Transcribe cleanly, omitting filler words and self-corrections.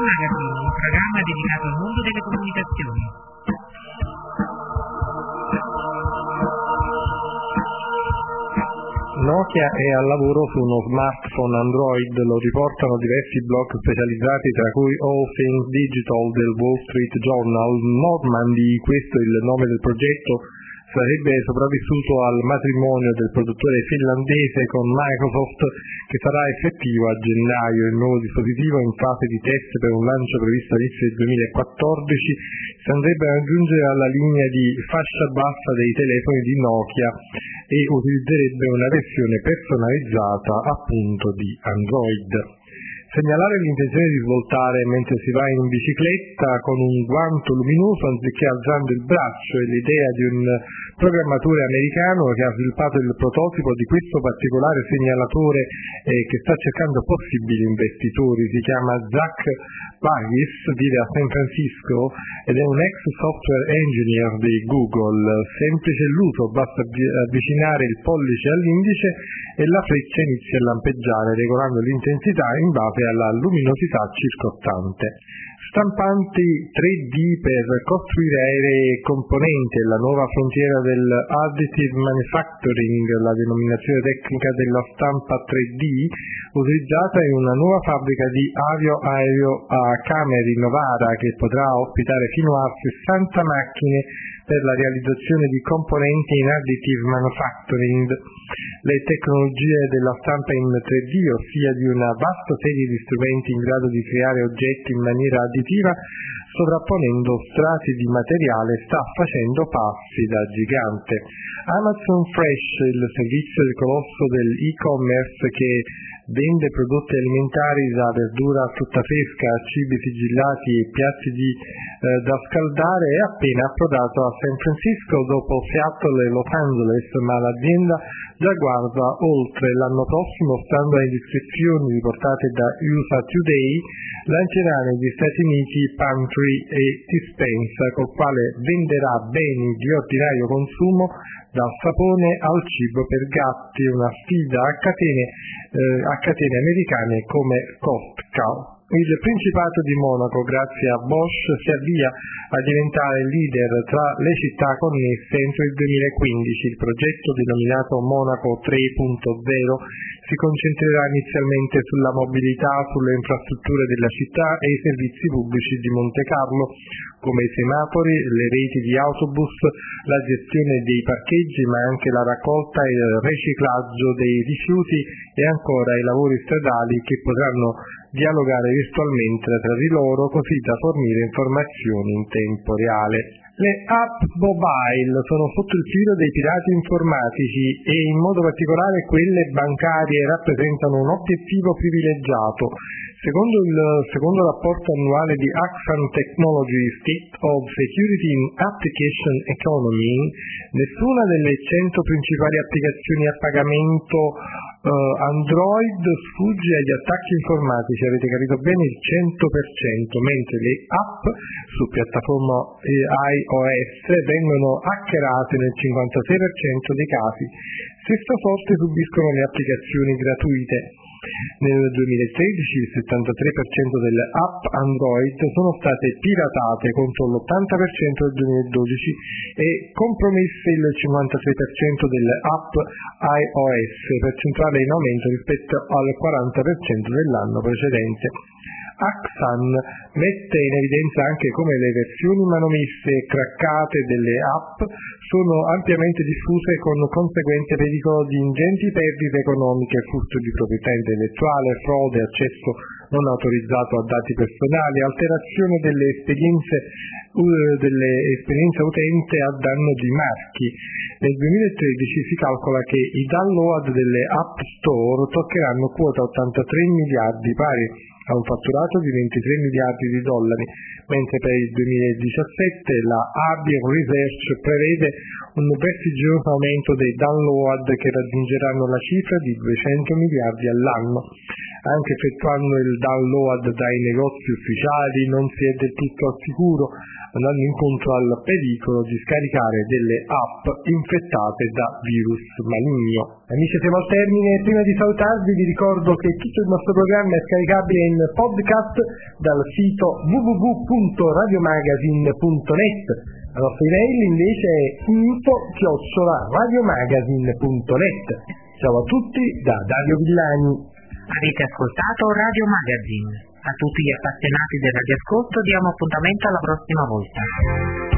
Magazine, un programma dedicato al mondo delle comunicazioni. Nokia è al lavoro su uno smartphone Android, lo riportano diversi blog specializzati, tra cui All Things Digital del Wall Street Journal. Normandy, questo è il nome del progetto, sarebbe sopravvissuto al matrimonio del produttore finlandese con Microsoft, che sarà effettivo a gennaio. Il nuovo dispositivo, in fase di test per un lancio previsto all'inizio del 2014, si andrebbe ad aggiungere alla linea di fascia bassa dei telefoni di Nokia e utilizzerebbe una versione personalizzata appunto di Android. Segnalare l'intenzione di svoltare mentre si va in bicicletta con un guanto luminoso anziché alzando il braccio è l'idea di un programmatore americano che ha sviluppato il prototipo di questo particolare segnalatore che sta cercando possibili investitori. Si chiama Zach Bagis, vive a San Francisco ed è un ex software engineer di Google. Semplice l'uso, basta avvicinare il pollice all'indice e la freccia inizia a lampeggiare, regolando l'intensità in base alla luminosità circostante. Stampanti 3D per costruire aerei e componenti è la nuova frontiera del additive manufacturing, la denominazione tecnica della stampa 3D utilizzata in una nuova fabbrica di avio aereo a Cameri, Novara, che potrà ospitare fino a 60 macchine per la realizzazione di componenti in additive manufacturing. Le tecnologie della stampa in 3D, ossia di una vasta serie di strumenti in grado di creare oggetti in maniera additiva, sovrapponendo strati di materiale, sta facendo passi da gigante. Amazon Fresh, il servizio del colosso del e-commerce che vende prodotti alimentari da verdura a frutta fresca, cibi sigillati e piatti da scaldare, è appena approdato a San Francisco dopo Seattle e Los Angeles, ma l'azienda già guarda oltre. L'anno prossimo, stando alle descrizioni riportate da USA Today, lancerà negli Stati Uniti Pantry e Dispensa, col quale venderà beni di ordinario consumo, dal sapone al cibo per gatti, una sfida a catene americane come Costco. Il Principato di Monaco, grazie a Bosch, si avvia a diventare leader tra le città connesse entro il 2015. Il progetto, denominato Monaco 3.0, si concentrerà inizialmente sulla mobilità, sulle infrastrutture della città e i servizi pubblici di Monte Carlo, come i semafori, le reti di autobus, la gestione dei parcheggi, ma anche la raccolta e il riciclaggio dei rifiuti e ancora i lavori stradali, che potranno dialogare virtualmente tra di loro, così da fornire informazioni in tempo reale. Le app mobile sono sotto il filo dei pirati informatici e in modo particolare quelle bancarie rappresentano un obiettivo privilegiato. Secondo il secondo rapporto annuale di Axon Technology State of Security in Application Economy, nessuna delle 100 principali applicazioni a pagamento Android sfugge agli attacchi informatici, avete capito bene, il 100%, mentre le app su piattaforma iOS vengono hackerate nel 56% dei casi. Stessa sorte subiscono le applicazioni gratuite. Nel 2013 il 73% delle app Android sono state piratate contro l'80% del 2012 e compromesse il 56% delle app iOS, percentuale in aumento rispetto al 40% dell'anno precedente. Axon mette in evidenza anche come le versioni manomesse e craccate delle app sono ampiamente diffuse, con conseguente pericolo di ingenti perdite economiche, furto di proprietà intellettuale, frode, accesso non autorizzato a dati personali, alterazione delle esperienze utente a danno di marchi. Nel 2013 si calcola che i download delle App Store toccheranno quota 83 miliardi, pari a un fatturato di 23 miliardi di dollari, mentre per il 2017 la Abby Research prevede un vertiginoso aumento dei download che raggiungeranno la cifra di 200 miliardi all'anno. anche effettuando il download dai negozi ufficiali non si è del tutto al sicuro, andando incontro al pericolo di scaricare delle app infettate da virus maligno. Amici, siamo al termine. Prima di salutarvi vi ricordo che tutto il nostro programma è scaricabile in podcast dal sito www.radiomagazine.net. La nostra email invece è info@radiomagazine.net. Ciao a tutti da Dario Villani. Avete ascoltato Radio Magazine. A tutti gli appassionati del radioascolto diamo appuntamento alla prossima volta.